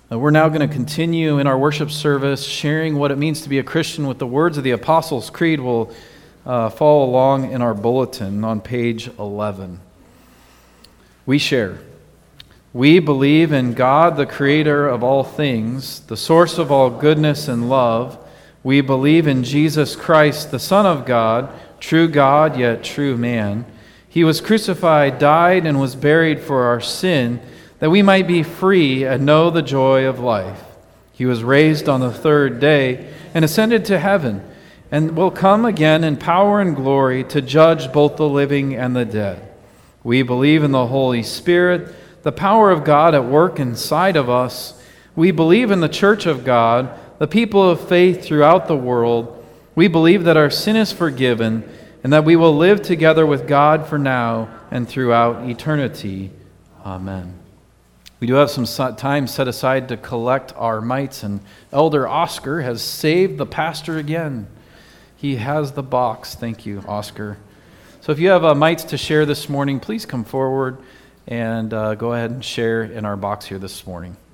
We're now going to continue in our worship service sharing what it means to be a Christian with the words of the Apostles' Creed. We'll follow along in our bulletin on page 11. We share. We believe in God, the creator of all things, the source of all goodness and love. We believe in Jesus Christ, the Son of God, true God yet true man. He was crucified, died, and was buried for our sin, that we might be free and know the joy of life. He was raised on the third day and ascended to heaven, and will come again in power and glory to judge both the living and the dead. We believe in the Holy Spirit, the power of God at work inside of us. We believe in the Church of God, the people of faith throughout the world. We believe that our sin is forgiven and that we will live together with God for now and throughout eternity. Amen. We do have some time set aside to collect our mites, and Elder Oscar has saved the pastor again. He has the box. Thank you, Oscar. So if you have mites to share this morning, please come forward and go ahead and share in our box here this morning.